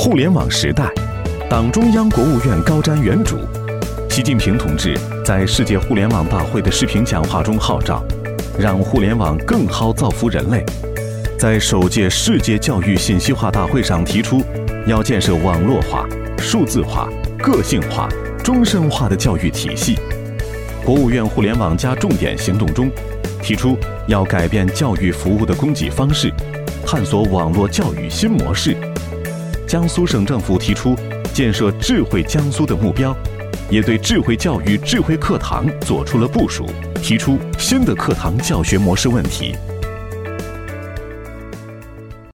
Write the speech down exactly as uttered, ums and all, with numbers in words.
互联网时代，党中央、国务院高瞻远瞩。习近平同志在世界互联网大会的视频讲话中号召，让互联网更好造福人类。在首届世界教育信息化大会上提出，要建设网络化、数字化、个性化、终身化的教育体系。国务院互联网加重点行动中提出，要改变教育服务的供给方式，探索网络教育新模式。江苏省政府提出建设智慧江苏的目标，也对智慧教育、智慧课堂做出了部署，提出新的课堂教学模式问题。